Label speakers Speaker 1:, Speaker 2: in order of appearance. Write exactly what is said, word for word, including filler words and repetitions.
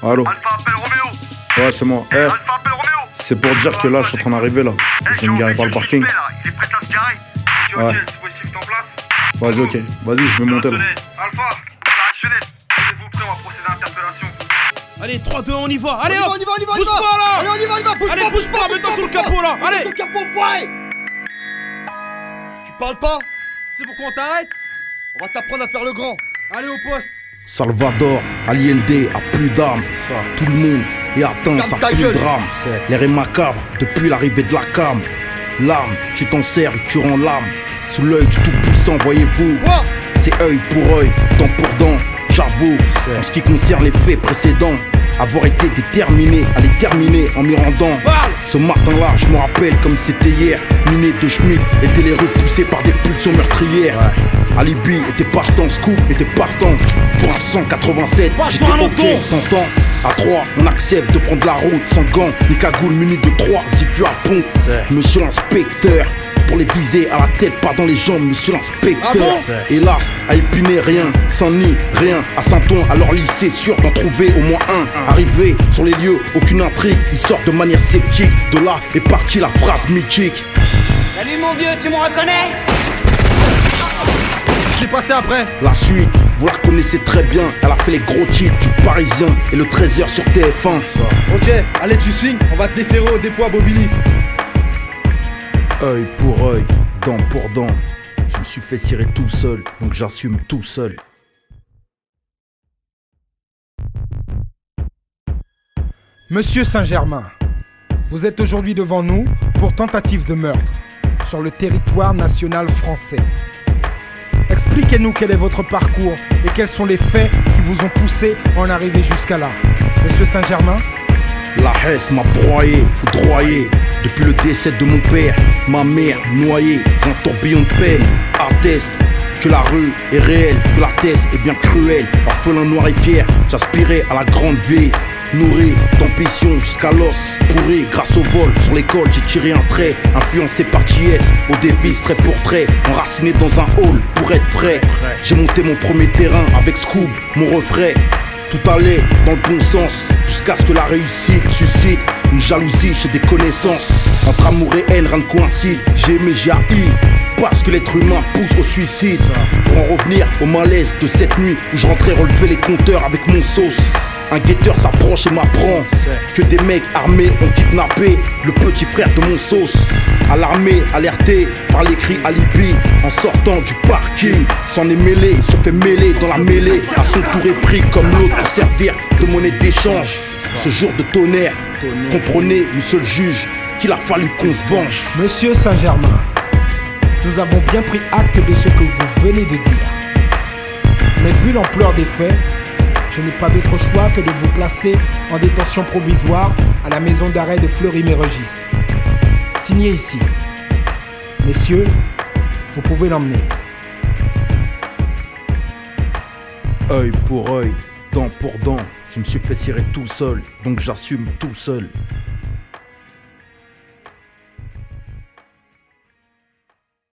Speaker 1: Allô.
Speaker 2: Alpha appelle Roméo.
Speaker 1: Ouais, c'est moi. Eh,
Speaker 2: Alpha appelle Roméo.
Speaker 1: c'est pour dire que là, je suis en train d'arriver là. Je vais me garer par le parking.
Speaker 2: Il est prêt à se garer. Ok, ok,
Speaker 1: Ouais.
Speaker 2: le dispositif est en place.
Speaker 1: Vas-y, ok. Vas-y, je vais monter là.
Speaker 2: Alpha, opérationnel. Tenez-vous prêt, on va procéder à l'interpellation.
Speaker 3: Allez, trois, deux, on y va. Allez,
Speaker 4: on
Speaker 3: hop.
Speaker 4: y va, on y va, on y
Speaker 3: Bouge
Speaker 4: va.
Speaker 3: pas là.
Speaker 4: Allez, on y va, on y va, bouge
Speaker 3: Allez,
Speaker 4: pas,
Speaker 3: bouge pas, mets-toi sous le capot là. Allez.
Speaker 4: Sur le capot, ouais. Tu parles pas?
Speaker 3: C'est pourquoi on t'arrête?
Speaker 4: On va t'apprendre à faire le grand.
Speaker 3: Allez au poste.
Speaker 5: Salvador, Allende a plus d'armes. Tout le monde est atteint,
Speaker 4: Calme
Speaker 5: ça
Speaker 4: ta
Speaker 5: pue
Speaker 4: gueule.
Speaker 5: le drame. L'air est macabre depuis l'arrivée de la cam. L'arme, tu t'en sers, tu rends l'âme. Sous l'œil du tout-puissant, voyez-vous.
Speaker 4: Quoi?
Speaker 5: C'est œil pour œil, dent pour dent. J'avoue, en ce qui concerne les faits précédents, avoir été déterminé à les terminer en m'y rendant.
Speaker 3: Parle.
Speaker 5: Ce matin-là, je me rappelle comme c'était hier. Miné de Schmitt étaient les repoussés par des pulsions meurtrières. Alibi était partant, Scoop était partant. Pour un cent quatre-vingt-sept,
Speaker 3: Pas
Speaker 5: j'étais
Speaker 3: sur un
Speaker 5: ok,
Speaker 3: auto.
Speaker 5: t'entends. À trois, on accepte de prendre la route sans gants, ni cagoule muni de trois, si tu as pont. Monsieur l'inspecteur, pour les viser à la tête, pas dans les jambes, monsieur l'inspecteur.
Speaker 3: Ah bon?
Speaker 5: Hélas, à épiner rien, sans ni rien. À Saint-Ouen, à leur lycée, sûr d'en trouver au moins un. Arrivé sur les lieux, aucune intrigue, ils sortent de manière sceptique. De là est partie la phrase mythique.
Speaker 6: Salut mon vieux, tu me reconnais?
Speaker 3: Qu'est-ce qui s'est passé après?
Speaker 5: La suite, vous la connaissez très bien. Elle a fait les gros titres du Parisien et le treize heures sur T F un.
Speaker 4: Ok, allez, tu signes, on va te déférer au dépôt à Bobigny.
Speaker 5: Œil pour œil, dent pour dent. Je me suis fait cirer tout seul, donc j'assume tout seul.
Speaker 7: Monsieur Saint-Germain, vous êtes aujourd'hui devant nous pour tentative de meurtre sur le territoire national français. Expliquez-nous quel est votre parcours et quels sont les faits qui vous ont poussé à en arriver jusqu'à là. Monsieur Saint-Germain?
Speaker 5: La Hesse m'a broyé, foudroyé. Depuis le décès de mon père, ma mère noyée dans un tourbillon de peine. Atteste que la rue est réelle, que la thèse est bien cruelle. Orphelin noir et fier, j'aspirais à la grande vie. Nourri d'ambition jusqu'à l'os, pourri grâce au vol. Sur l'école j'ai tiré un trait, influencé par J S. Au devis trait pour trait, enraciné dans un hall pour être frais. J'ai monté mon premier terrain avec Scoob, mon refrain. Tout allait dans le bon sens, jusqu'à ce que la réussite suscite une jalousie chez des connaissances. Entre amour et haine, rien ne coïncide. J'ai aimé, j'ai haï, parce que l'être humain pousse au suicide. Pour en revenir au malaise de cette nuit où je rentrais relever les compteurs avec mon sauce. Un guetteur s'approche et m'apprend que des mecs armés ont kidnappé le petit frère de mon sauce. Alarmé, alerté par les cris alibi, en sortant du parking, s'en est mêlé, il se fait mêler dans la mêlée. À son tour est pris comme l'autre pour servir de monnaie d'échange. Ce jour de tonnerre, comprenez, monsieur le juge, qu'il a fallu qu'on se venge.
Speaker 7: Monsieur Saint-Germain, nous avons bien pris acte de ce que vous venez de dire. Mais vu l'ampleur des faits, je n'ai pas d'autre choix que de vous placer en détention provisoire à la maison d'arrêt de Fleury-Mérogis. Signé ici. Messieurs, vous pouvez l'emmener.
Speaker 5: Œil pour œil, dent pour dent. Je me suis fait cirer tout seul, donc j'assume tout seul.